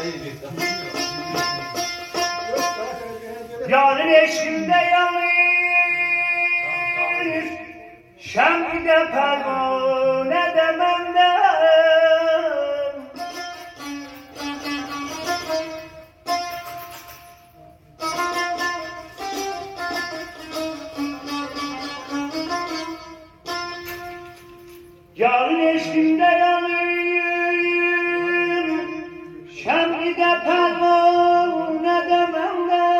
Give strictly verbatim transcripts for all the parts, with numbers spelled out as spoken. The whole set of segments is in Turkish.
Yarın eşkimde yanır, şemde pervane dememden. Yarın eşkimde yanır, şemde pervane dememden.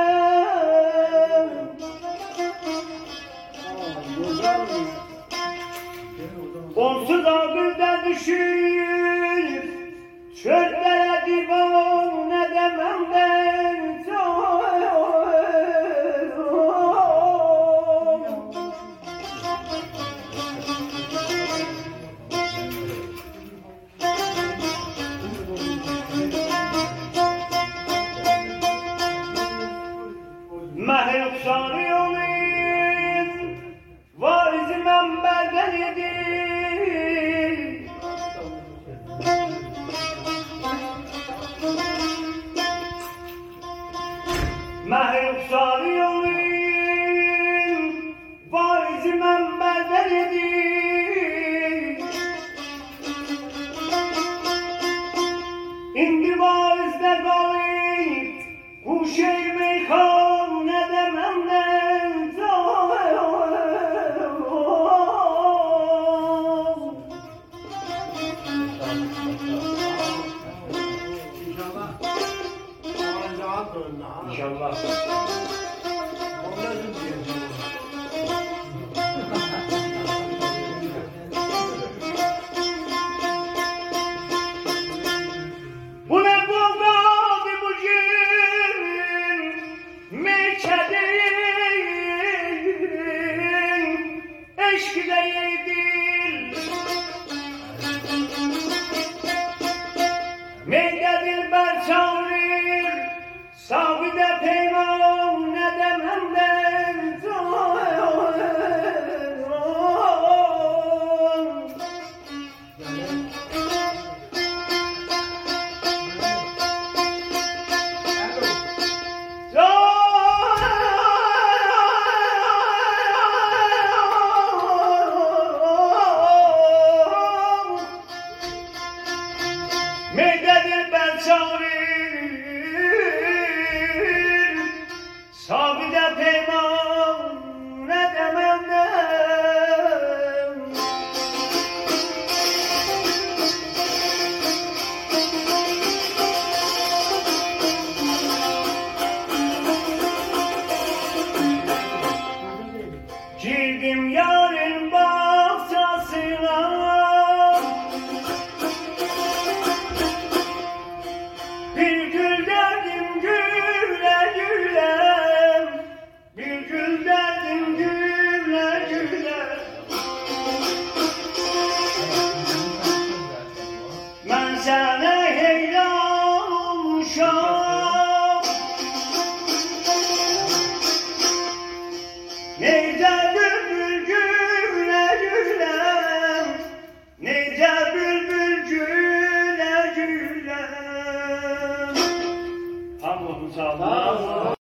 Onsuz ağırda düşür, çöllere divane dememden. Mehluk sarıyoruz, variz menberden yedir. Mehluk sarıyoruz, variz menberden yedir. İndi varizde kalıp, kuş eğmeyi kan ne dememden. İnşallah. Bu ne bulgadı bu gün meçedin eşki değildir. Meydedir ben çağırır, sabide peyman ne dememden. Meydedir ben çağırır, sabide peyman ne dememden. Girdim yarın bahçesine, bir gül derdim güle güle, bir gül derdim güle güle. Ben sana heyran olmuşam, neyde bülbül güle güle, neyde bülbül güle güle. Hamdolsun sağ olun.